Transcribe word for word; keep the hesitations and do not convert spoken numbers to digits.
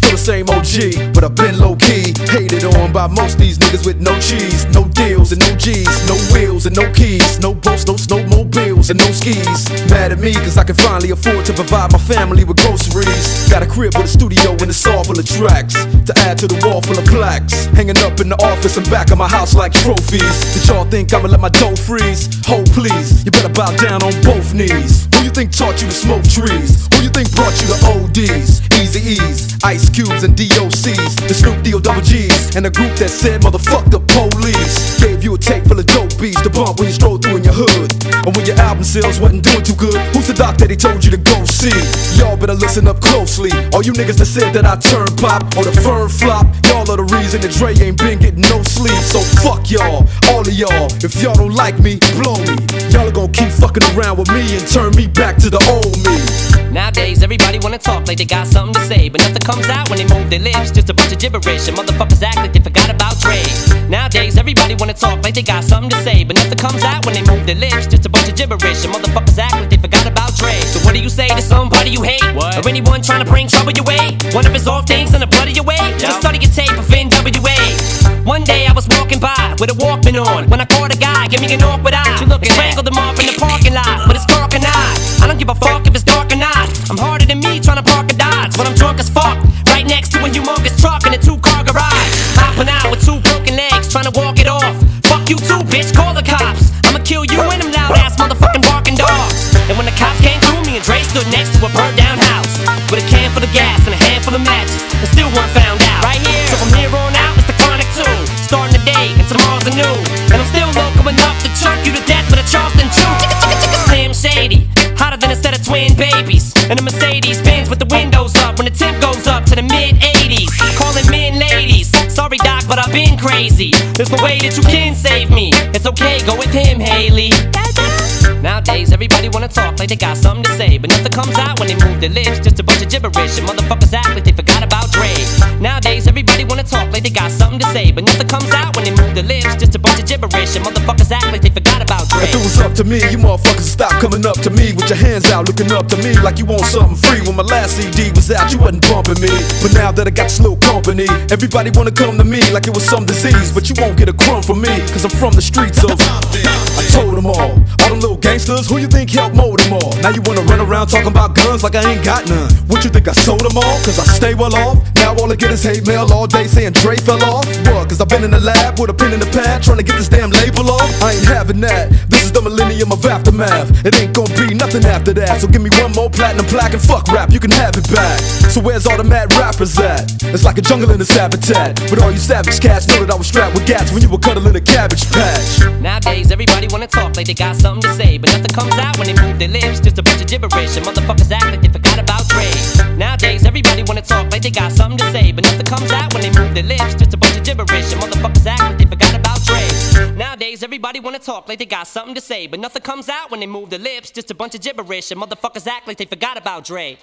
Still the same O G, but I've been low-key. Hated on by most these niggas with no cheese. No deals and no G's, no wheels and no keys. No boats, no snowmobiles and no skis. Mad at me cause I can finally afford to provide my family with groceries. Got a crib with a studio and a saw full of tracks to add to the wall full of plaques. Hanging up in the office and back of my house like trophies. Did y'all think I'ma let my dough freeze? Ho please, you better bow down on both knees. Who you think taught you to smoke trees? Who you think brought you to O Ds, Easy E's, Ice Cubes and D O C's, the Snoop D O double G's, and the group that said motherfuck the police? Gave you a tape full of dope beats to bump when you stroll through in your hood, and when your album sales wasn't doing too good. Who's the doc that he told you to go see? Y'all better listen up closely. All you niggas that said that I turn pop or the firm flop, y'all are the reason that Dre ain't been getting no sleep. So fuck y'all, all of y'all. If y'all don't like me, blow me. Y'all are gonna keep fucking around with me and turn me back to the old me. Nowadays everybody wanna talk like they got something to say, but nothing comes out when they move their lips. Just a bunch of gibberish and motherfuckers act like they forgot about Dre. Nowadays everybody wanna talk like they got something to say, but nothing comes out when they move their lips. Just a bunch of gibberish and motherfuckers act like they forgot about Dre. So what do you say to somebody you hate? What? Or anyone trying to bring trouble your way? One of his off things in the blood of your way? Just study your tape of N W A. One day I was walking by with a Walkman on when I caught a guy give me an awkward eye. And strangled him up in the parking lot with his cork and eye. I don't give a fuck if it's dark or not. I'm harder than me trying to park a Dodge when I'm drunk as fuck, right next to a humongous truck in a two-car garage. Hopping out with two broken legs trying to walk it off. Fuck you too, bitch, call the cops. I'ma kill you and them loud-ass motherfucking barking dogs. And when the cops came through, me and Dre stood next to a burned-down house with a can full of gas and a handful of matches, and still weren't found out. Right here, so from here on out, it's the Chronic two. Starting the day and tomorrow's a new. And I'm still local enough to choke you to death with a Charleston chew. Chicka chicka chicka Slim Shady, hotter than a set of twin babies. And a Mercedes Benz with the windows up when the temp goes up to the mid eighties. Calling men ladies, sorry doc, but I've been crazy. There's no way that you can save me. It's okay, go with him, Haley. Nowadays everybody wanna talk like they got something to say, but nothing comes out when they move their lips. Just a bunch of gibberish and motherfuckers act like they forgot about Dre. Nowadays everybody wanna talk like they got something to say, but nothing comes out when they move their lips. Just a bunch of gibberish and motherfuckers act like they forgot about Dre. If it was up to me, you motherfuckers stop coming up to me with your hands out, looking up to me like you want something free. When my last C D was out, you wasn't bumping me, but now that I got this little company, everybody wanna come to me like it was some disease. But you won't get a crumb from me, cause I'm from the streets of I told them all, all them little gangsters, who you think helped mold them all? Now you wanna run around talking about guns like I ain't got none. What you think I sold them all? Cause I stay well off. Now all I get is hate mail all day saying Dre fell off. What? Cause I've been in the lab with a pen in the pad trying to get this damn label off. I ain't having that. This is the millennium of aftermath. It ain't gonna be nothing after that. So give me one more platinum plaque and fuck rap, you can have it back. So where's all the mad rappers at? It's like a jungle in its habitat. But all you savage cats know that I was strapped with gats when you were cuddling a cabbage patch. Nowadays everybody wanna talk like they got something to say, but nothing comes out when they move their lips. Just a bunch of gibberish and motherfuckers act like they forgot about Dre. Nowadays everybody wanna talk like they got something to say, but nothing comes out when they move their lips. Just a bunch of gibberish and motherfuckers act like they forgot about Dre. Nowadays everybody wanna talk like they got something to say, but nothing comes out when they move their lips. Just a bunch of gibberish and motherfuckers act like they forgot about Dre.